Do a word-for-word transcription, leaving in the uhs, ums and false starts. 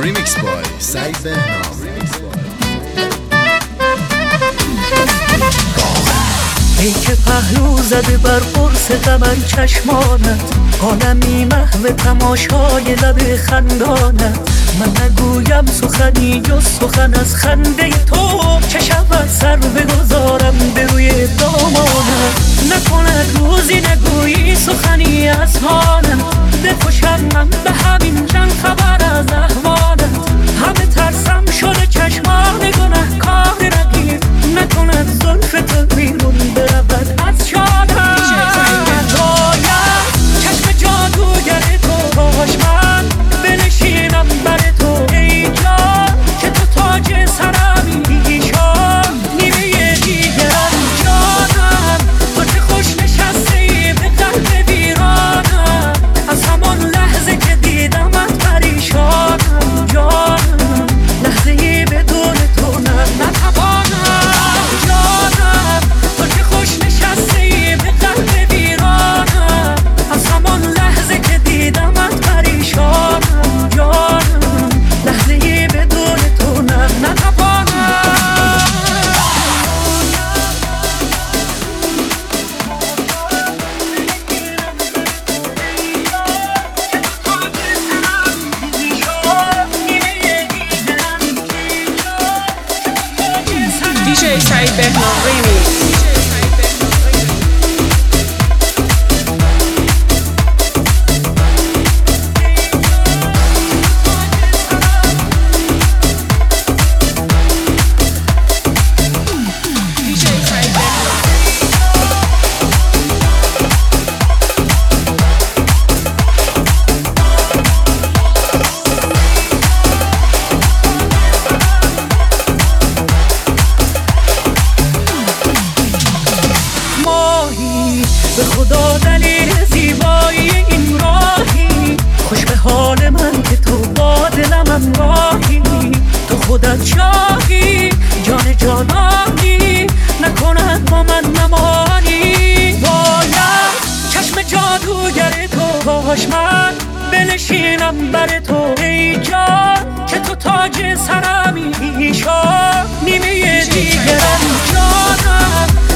Remix by سعید بهنام. ای که پهلو زده بر قرص قمر چشمانت، عالمی محو تماشای لب خندانت. من نگویم سخنی جز سخن از خنده تو، چه شود سر بگذارم به روی دامانت. نکند روزی نگویی سخنی از حالم، بکشم من به همین جن خبر از احوالت. همه ترسم شده چشمان گناه کار رقیب، نکند زلف تو بیرون برود از شادم. باید چشم جادوگر تو باش، من بنشینم بر تو ای جان، که تو تاج سرمی ایشان نیمه دیگرم. جانم تو چه خوش نشسته ای به قلب ویرانم، از همان لحظه که دیدمت پریشانم. جانم لحظه ای بدون تو نه نتوانم. جانم تو چه خوش نشسته ای به قلب ویرانم، از همان لحظه که دیدمت پریشانم. جانم لحظه ای بدون تو نه نتوانم. دی جی سعید بهنام ریمیکس. به خدا دلیل زیبایی این راهی، خوش به حال من که تو با دلم راهی. تو خودت شاهی جان جانانی، نکند با من نمانی. باید چشم جادوگر تو باش، من بنشینم بر تو ای جان، که تو تاج سرمی ایشان نیمه دیگرم. جانم